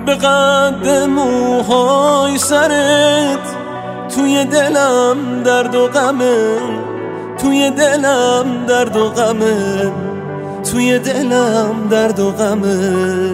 به قد موهای سرت توی دلم درد و غمه، توی دلم درد و غمه، توی دلم درد و غمه.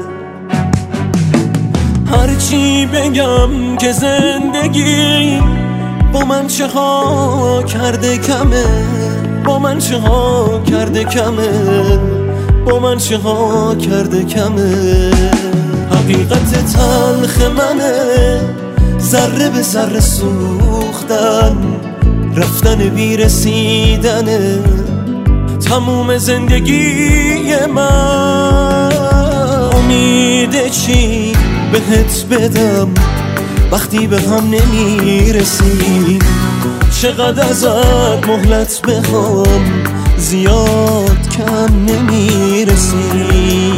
هرچی بگم که زندگی با من چه ها کرده کمه، با من چه ها کرده کمه، با من چه ها کرده کمه. حقیقت تلخ منه ذره به ذره سوختن، رفتن بی رسیدنه تموم زندگی من. امید چی بهت بدم وقتی به هم نمیرسی، چقدر ازت مهلت بخوام زیاد کم نمیرسی.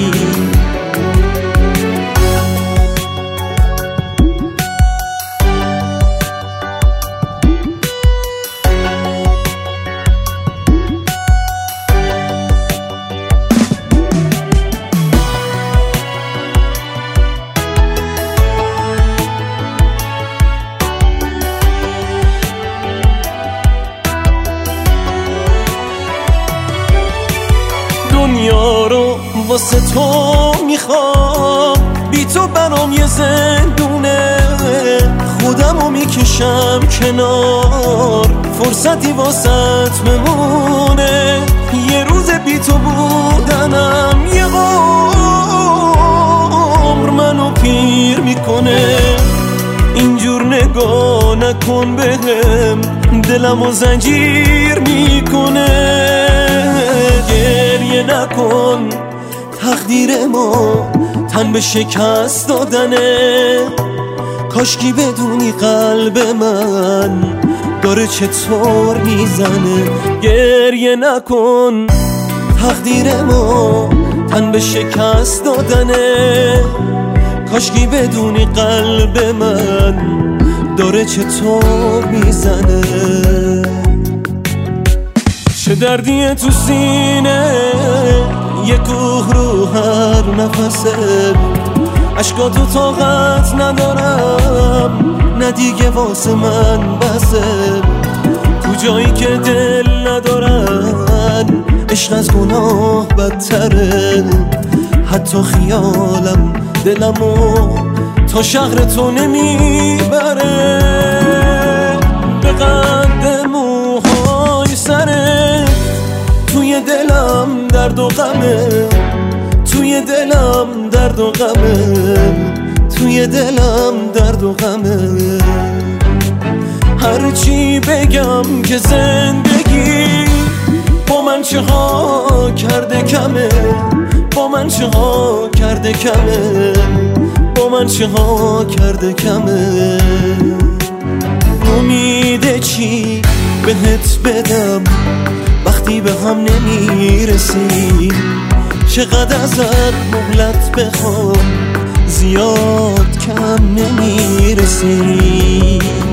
دنیا رو واسه تو میخوام، بی تو برام یه زندونه، خودمو میکشم کنار فرصتی واسط ممونه. یه روز بی تو بودنم یه عمر منو پیر میکنه. اینجور نگاه نکن بهم دلمو زنجیر میکنه. گریه نکن تقدیر ما تن به شکست دادنه، کاشکی بدونی قلب من داره چطور میزنه. گریه نکن تقدیر ما تن به شکست دادنه، کاشکی بدونی قلب من داره چطور میزنه. چه دردیه تو سینه یه کوه رو هر نفسه، عشقاتو طاقت ندارم نه دیگه واسه من بسه. تو جایی که دل ندارن عشق از گناه بدتره، حتی خیالم دلمو تا شهر تو نمیبره. به قد موهای سرت توی دلم درد و غمه، توی دلم درد و غمه، توی دلم درد و غمه. هرچی بگم که زندگی با من چه ها کرده کمه، با من چه ها کرده کمه، با من چه ها کرده کمه. امید چی بهت بدم وقتی به هم نمیرسی، چقدر ازت مهلت بخوام زیاد کم نمیرسی.